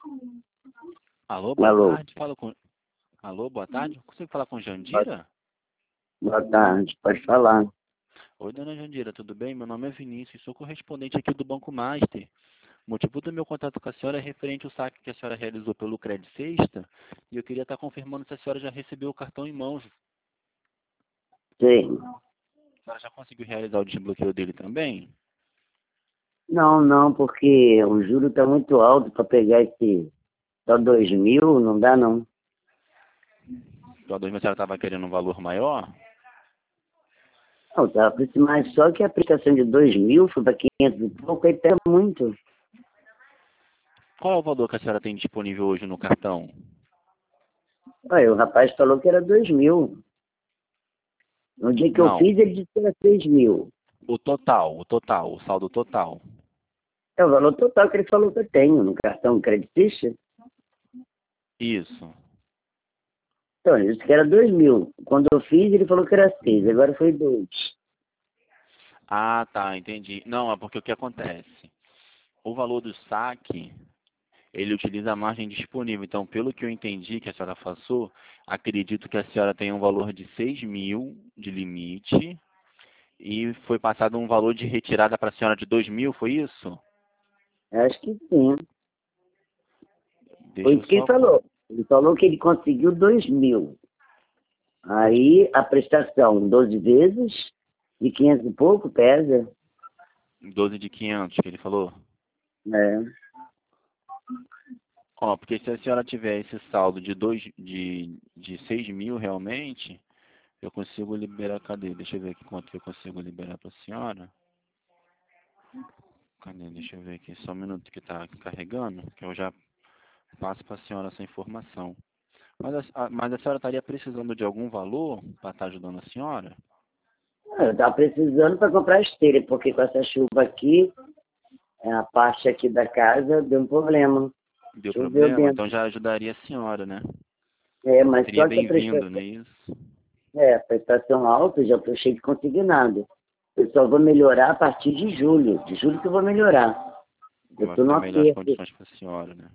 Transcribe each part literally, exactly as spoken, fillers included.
Alô, boa Alô. tarde. Fala com... Alô, boa tarde. Consigo falar com Boa Jandira? boa tarde, pode falar. Oi, dona Jandira, tudo bem? Meu nome é Vinícius, sou correspondente aqui do Banco Master. O motivo do meu contato com a senhora é referente ao saque que a senhora realizou pelo Credit Sexta e eu queria estar confirmando se a senhora já recebeu o cartão em mãos. Sim. A senhora já conseguiu realizar o desbloqueio dele também? Não, não, porque o juro está muito alto para pegar esse só dois mil, não dá não. Então, a senhora estava querendo um valor maior? Não, estava precisando mais, só que a aplicação de dois mil foi para quinhentos e pouco, aí pega muito. Qual é o valor que a senhora tem disponível hoje no cartão? Olha, o rapaz falou que era dois mil. No dia que eu Não, fiz, ele disse que era seis mil. o total, o total, o saldo total. É o valor total que ele falou que eu tenho no cartão creditista. Isso. Então, ele disse que era dois mil. Quando eu fiz, ele falou que era seis, agora foi dois. Ah, tá, entendi. Não, é porque o que acontece? O valor do saque, ele utiliza a margem disponível. Então, pelo que eu entendi que a senhora passou, acredito que a senhora tem um valor de seis mil de limite e foi passado um valor de retirada para a senhora de dois mil, foi isso? Acho que sim. Foi Deixa eu isso que ele só... con- falou. Ele falou que ele conseguiu dois mil. Aí a prestação, doze vezes, de quinhentos e pouco, pesa. doze de quinhentos que ele falou. É. Ó, porque se a senhora tiver esse saldo de, dois, de, de seis mil realmente, eu consigo liberar, cadê? Deixa eu ver aqui quanto que eu consigo liberar para a senhora. Cadê? Deixa eu ver aqui, só um minuto que está carregando, que eu já passo para a senhora essa informação. Mas a, a- mas a senhora estaria precisando de algum valor para estar ajudando a senhora? Eu estava precisando para comprar esteira, porque com essa chuva aqui, a parte aqui da casa deu um problema. Deu Choveu problema? dentro. Então já ajudaria a senhora, né? É, mas Seria só que a bem-vindo, não prestação, é isso? é, a prestação alta, já estou cheio de consignado. Eu só vou melhorar a partir de julho. De julho que eu vou melhorar. Eu Vai estou no ficar melhor as aperto. condições para a senhora, né?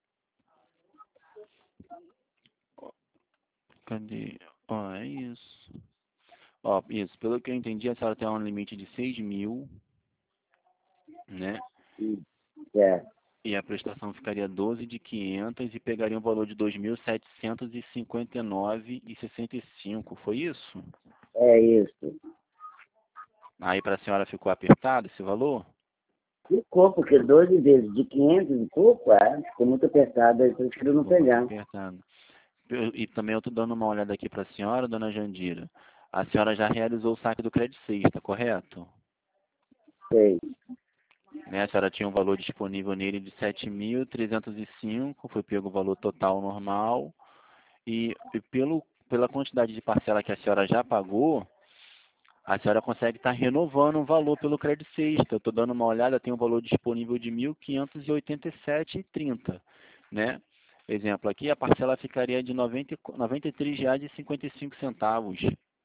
Ó, cadê? Ó, é isso. Ó, isso, pelo que eu entendi, a senhora tem um limite de seis mil, né? É. E a prestação ficaria doze de quinhentos e pegaria um valor de dois mil setecentos e cinquenta e nove e sessenta e cinco, foi isso? É isso. Aí para a senhora ficou apertado esse valor? Ficou, porque doze vezes de quinhentos e pouco, ah, ficou muito apertado, aí eu prefiro não Ficou muito pegar. apertado. Eu- E também eu estou dando uma olhada aqui para a senhora, dona Jandira. A senhora já realizou o saque do Credit Sexta, correto? Sei. Né? A senhora tinha um valor disponível nele de sete mil trezentos e cinco, foi pego o valor total normal. E, e pelo, pela quantidade de parcela que a senhora já pagou, a senhora consegue estar renovando o valor pelo Credit Sexta. Eu estou dando uma olhada, tem um valor disponível de mil quinhentos e oitenta e sete reais e trinta centavos, né? Exemplo aqui, a parcela ficaria de noventa, e- noventa e três reais e cinquenta e cinco centavos.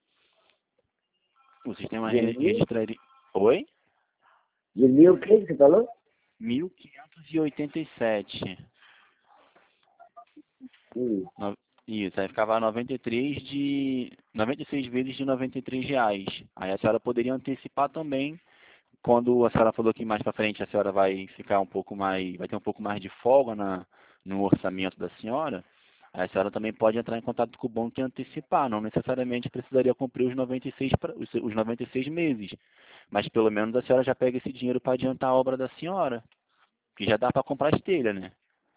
O sistema De re- mil? registraria... Oi? De mil o que que você falou? mil quinhentos e oitenta e sete. Hum. No- Isso, aí ficava noventa e três de... noventa e seis vezes de noventa e três reais. Aí a senhora poderia antecipar também, quando a senhora falou que mais para frente a senhora vai ficar um pouco mais, vai ter um pouco mais de folga na, no orçamento da senhora, aí a senhora também pode entrar em contato com o banco e antecipar, não necessariamente precisaria cumprir os noventa e seis, pra- os, os noventa e seis meses, mas pelo menos a senhora já pega esse dinheiro para adiantar a obra da senhora, que já dá para comprar as telhas, né?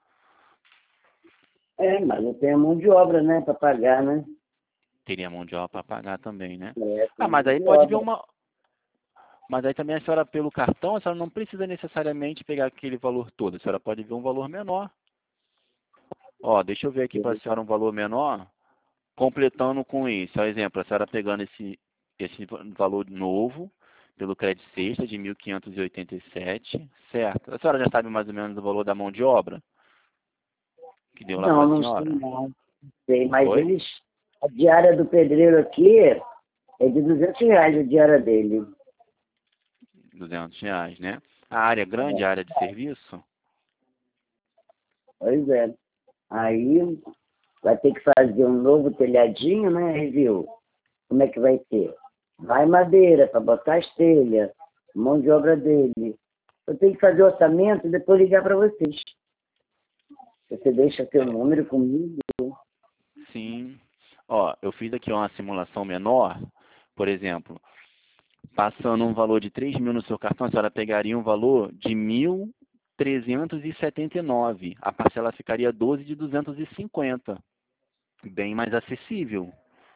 É, mas eu tenho mão de obra, né, para pagar, né? Teria mão de obra para pagar também, né? É, Ah, tem mas mão aí de pode vir obra. uma, mas aí também a senhora pelo cartão, a senhora não precisa necessariamente pegar aquele valor todo, a senhora pode ver um valor menor. Ó, deixa eu ver aqui para a senhora um valor menor, completando com isso. Por exemplo, a senhora pegando esse, esse valor novo, pelo crédito sexta, de mil quinhentos e oitenta e sete, certo? A senhora já sabe mais ou menos o valor da mão de obra que deu lá para Não, a não sei senhora? não. Sei, mas Oi? eles, a diária do pedreiro aqui é de duzentos reais a diária dele. duzentos reais, né? A área é grande, a área de serviço? Pois é. Aí vai ter que fazer um novo telhadinho, né? Aí viu como é que vai ser. Vai madeira para botar as telhas, mão de obra dele. Eu tenho que fazer o orçamento e depois ligar para vocês. Você deixa seu número comigo? Sim. Ó, eu fiz aqui uma simulação menor, por exemplo, passando um valor de três mil no seu cartão, a senhora pegaria um valor de mil trezentos e setenta e nove. A parcela ficaria doze de duzentos e cinquenta. Bem mais acessível,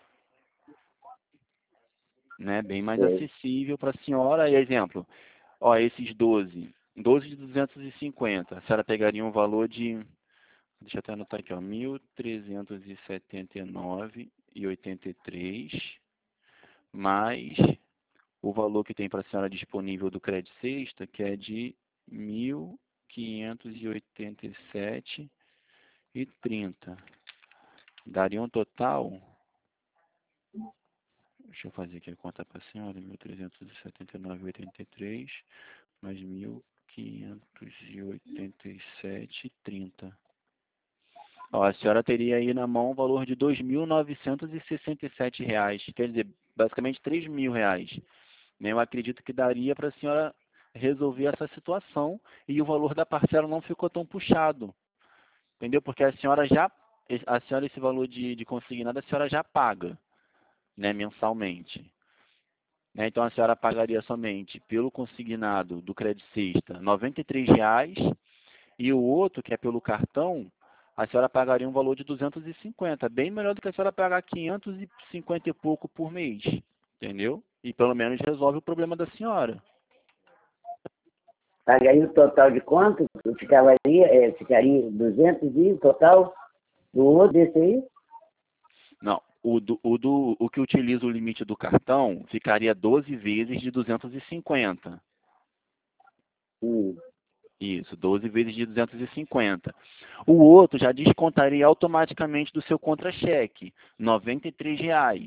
né? Bem mais Sei. acessível para a senhora. E exemplo, ó, esses doze, doze de duzentos e cinquenta. A senhora pegaria um valor de, deixa eu até anotar aqui, ó, mil trezentos e setenta e nove e oitenta e três, mais o valor que tem para a senhora disponível do crédito sexta, que é de mil quinhentos e oitenta e sete e trinta. Daria um total, deixa eu fazer aqui a conta para a senhora, mil trezentos e setenta e nove e oitenta e três mais mil quinhentos e oitenta e sete e trinta. Ó, a senhora teria aí na mão um valor de dois mil novecentos e sessenta e sete reais, quer dizer, basicamente três mil reais. Eu acredito que daria para a senhora resolver essa situação e o valor da parcela não ficou tão puxado, entendeu? Porque a senhora já, a senhora esse valor de, de consignado, a senhora já paga, né, mensalmente. Né? Então a senhora pagaria somente pelo consignado do crédito sexta noventa e três reais e o outro, que é pelo cartão, a senhora pagaria um valor de duzentos e cinquenta, bem melhor do que a senhora pagar quinhentos e cinquenta e pouco por mês, entendeu? E pelo menos resolve o problema da senhora. Pagaria o total de quanto? Ficaria, é, ficaria duzentos e o total do outro desse aí? Não, o, do, o, do, o que utiliza o limite do cartão ficaria doze vezes de duzentos e cinquenta. Hum. Isso, doze vezes de duzentos e cinquenta. O outro já descontaria automaticamente do seu contra-cheque, noventa e três reais.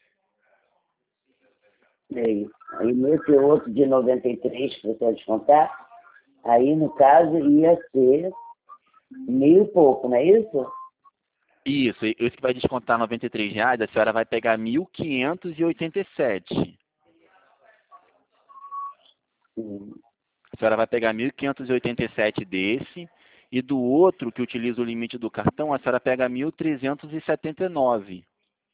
Aí, aí nesse outro de noventa e três que você vai descontar, aí no caso ia ser mil e pouco, não é isso? Isso, e esse que vai descontar noventa e três reais, a senhora vai pegar mil quinhentos e oitenta e sete. Hum. A senhora vai pegar mil quinhentos e oitenta e sete desse, e do outro, que utiliza o limite do cartão, a senhora pega mil trezentos e setenta e nove.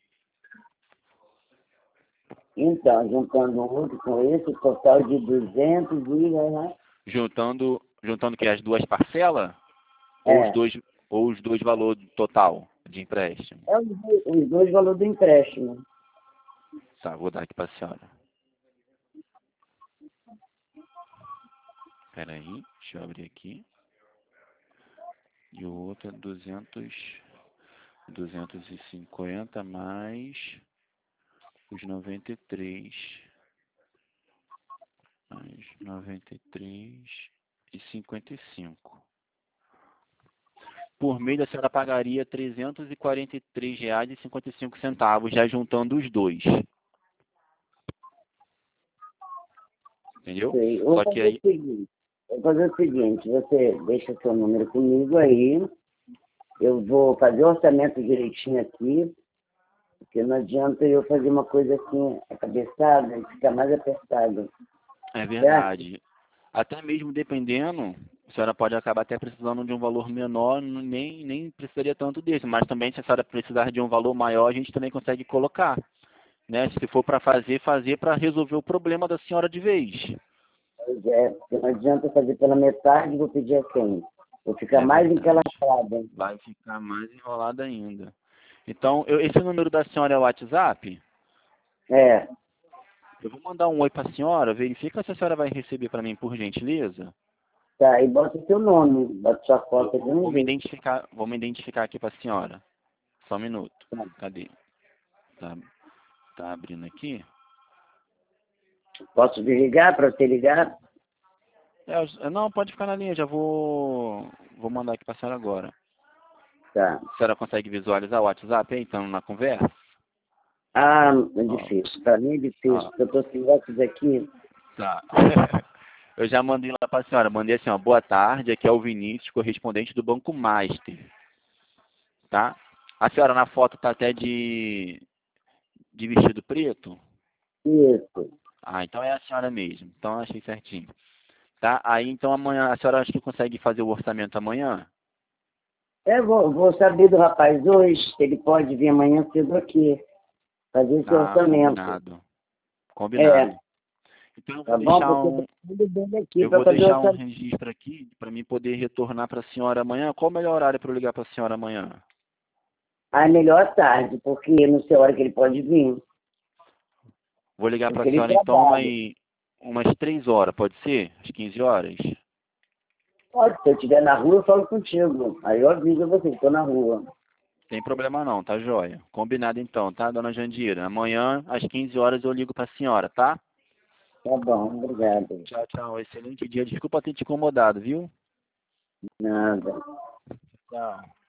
Então, juntando um outro com esse, total de duzentos e... Né? Juntando, juntando que as duas parcelas, ou os É, dois, ou os dois valores total de empréstimo. é os dois, os dois valores do empréstimo. Tá, vou dar aqui para a senhora. Espera aí, deixa eu abrir aqui. E o outro é duzentos, duzentos e cinquenta mais os noventa e três. Mais noventa e três e cinquenta e cinco. Por mês a senhora pagaria trezentos e quarenta e três reais e cinquenta e cinco centavos, já juntando os dois. Entendeu? Sei. Eu vou Só que fazer o aí, seguinte, eu vou fazer o seguinte, você deixa seu número comigo aí, eu vou fazer o orçamento direitinho aqui, porque não adianta eu fazer uma coisa assim, acabeçada, e ficar mais apertado. é Certo? verdade. Até mesmo dependendo, a senhora pode acabar até precisando de um valor menor, não- nem, nem precisaria tanto desse. Mas também, se a senhora precisar de um valor maior, a gente também consegue colocar. Né? Se for para fazer, fazer para resolver o problema da senhora de vez. Pois é, porque não adianta eu fazer pela metade, vou pedir a quem? Vou ficar É mais verdade. encalacrada. Vai ficar mais enrolado ainda. Então, eu- esse número da senhora é o WhatsApp? É, Eu vou mandar um oi para a senhora, verifica se a senhora vai receber para mim, por gentileza. tá, e bota o seu nome, bota sua Eu foto aqui vou no me jeito. identificar, vou me identificar aqui para a senhora. Só um minuto. Tá. Cadê? Tá, tá abrindo aqui? Posso desligar para você ligar? É, eu- não, pode ficar na linha, já vou, vou mandar aqui para a senhora agora. Tá. A senhora consegue visualizar o WhatsApp aí, então, na conversa? Ah, é Ó, difícil. Para mim é difícil, ó, porque eu estou sem óculos aqui. tá. Eu já mandei lá para a senhora. Mandei assim, ó, boa tarde, aqui é o Vinícius, correspondente do Banco Master. Tá? A senhora na foto tá até de, de vestido preto? Isso. Ah, então é a senhora mesmo. Então eu achei certinho. Tá? Aí então amanhã, a senhora acha que consegue fazer o orçamento amanhã? Eu vou, vou saber do rapaz hoje, se ele pode vir amanhã cedo aqui, fazer esse Ah, orçamento. combinado. É, Combinado. Então eu vou tá bom? deixar Porque eu tô um, precisando dele aqui eu para vou fazer o deixar um orçamento. registro aqui para mim poder retornar para a senhora amanhã. Qual o melhor horário para eu ligar para a senhora amanhã? Ah, é melhor à tarde, porque não sei a hora que ele pode vir, Vou ligar para porque a ele senhora então umas, trabalha. umas três horas, pode ser? Às quinze horas? Pode, se eu estiver na rua, eu falo contigo. Aí eu aviso a você que estou na rua. Tem problema não, tá joia? Combinado então, tá, dona Jandira? Amanhã, às quinze horas, eu ligo para a senhora, tá? Tá bom, obrigado. Tchau, tchau. Excelente dia. Desculpa ter te incomodado, viu? Nada. Tchau.